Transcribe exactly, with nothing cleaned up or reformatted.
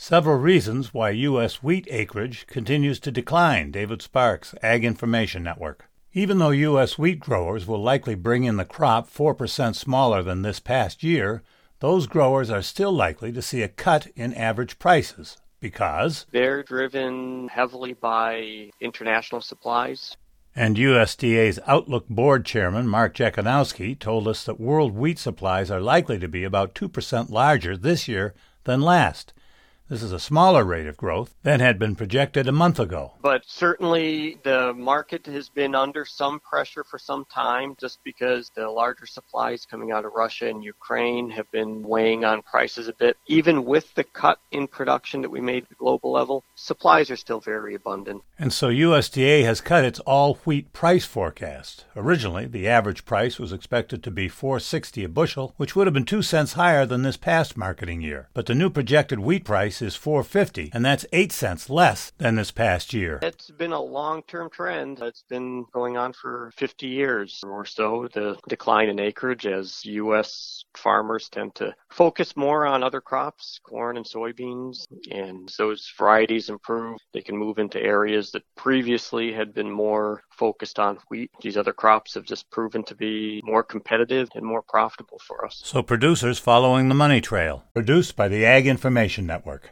Several reasons why U S wheat acreage continues to decline. David Sparks, Ag Information Network. Even though U S wheat growers will likely bring in the crop four percent smaller than this past year, those growers are still likely to see a cut in average prices because they're driven heavily by international supplies. And U S D A's Outlook Board Chairman Mark Jekanowski told us that world wheat supplies are likely to be about two percent larger this year than last. This is a smaller rate of growth than had been projected a month ago. But certainly the market has been under some pressure for some time just because the larger supplies coming out of Russia and Ukraine have been weighing on prices a bit. Even with the cut in production that we made at the global level, supplies are still very abundant. And so U S D A has cut its all-wheat price forecast. Originally, the average price was expected to be four dollars and sixty cents a bushel, which would have been two cents higher than this past marketing year. But the new projected wheat price is four dollars and fifty cents, and that's eight cents less than this past year. It's been a long-term trend. It's been going on for fifty years or so, the decline in acreage as U S farmers tend to focus more on other crops, corn and soybeans, and as those varieties improve, they can move into areas that previously had been more focused on wheat. These other crops have just proven to be more competitive and more profitable for us. So producers following the money trail. Produced by the Ag Information Network.